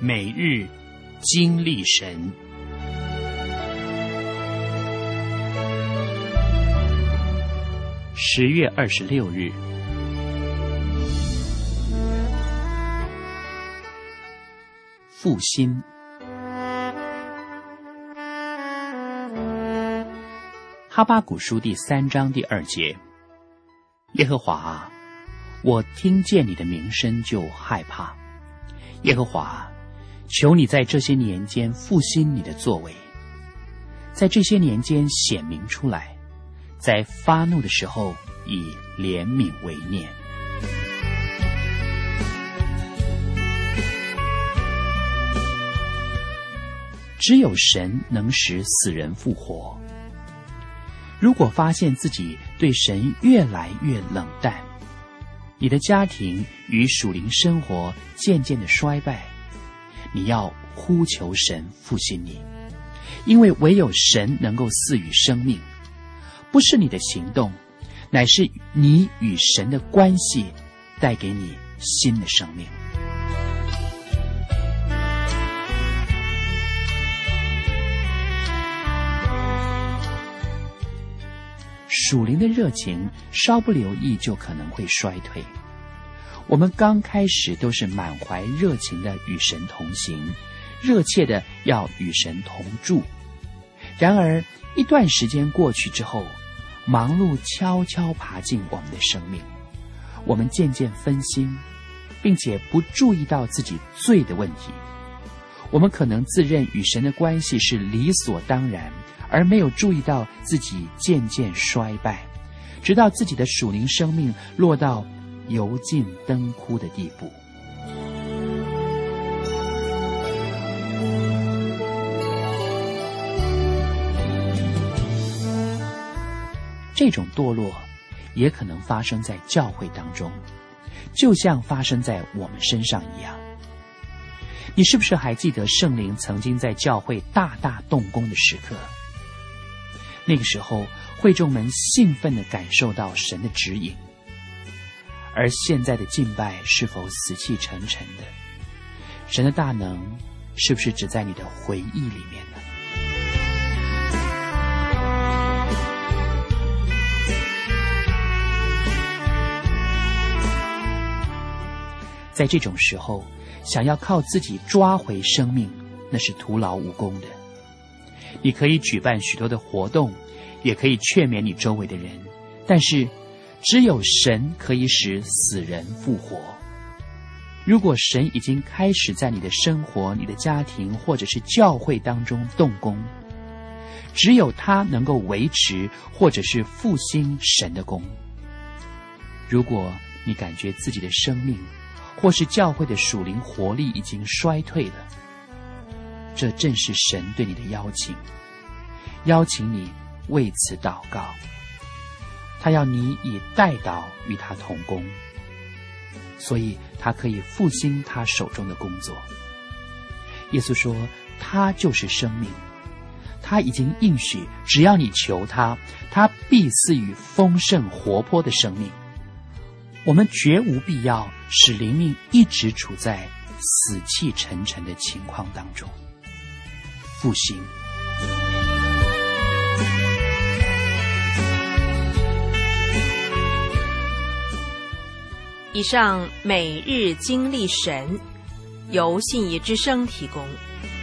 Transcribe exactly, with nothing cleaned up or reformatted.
每日经历神。十月二十六日，复兴。哈巴谷书第三章第二节：耶和华啊，我听见你的名声就害怕。耶和华啊，求你在这些年间复兴你的作为，在这些年间显明出来，在发怒的时候以怜悯为念。只有神能使死人复活。如果发现自己对神越来越冷淡，你的家庭与属灵生活渐渐的衰败，你要呼求神复兴你，因为唯有神能够赐予生命，不是你的行动，乃是你与神的关系带给你新的生命。属灵的热情稍不留意就可能会衰退。我们刚开始都是满怀热情的与神同行，热切的要与神同住。然而一段时间过去之后，忙碌悄悄爬进我们的生命，我们渐渐分心，并且不注意到自己罪的问题。我们可能自认与神的关系是理所当然，而没有注意到自己渐渐衰败，直到自己的属灵生命落到油尽灯枯的地步。这种堕落也可能发生在教会当中，就像发生在我们身上一样。你是不是还记得圣灵曾经在教会大大动工的时刻？那个时候会众们兴奋地感受到神的指引。而现在的敬拜是否死气沉沉的？神的大能是不是只在你的回忆里面呢？在这种时候，想要靠自己抓回生命，那是徒劳无功的。你可以举办许多的活动，也可以劝勉你周围的人，但是只有神可以使死人复活。如果神已经开始在你的生活、你的家庭或者是教会当中动工，只有他能够维持或者是复兴神的工。如果你感觉自己的生命或是教会的属灵活力已经衰退了，这正是神对你的邀请，邀请你为此祷告。他要你以代祷与他同工，所以他可以复兴他手中的工作。耶稣说，他就是生命，他已经应许，只要你求他，他必赐予丰盛活泼的生命。我们绝无必要使灵命一直处在死气沉沉的情况当中。复兴。 以上每日经历神由信义之声提供。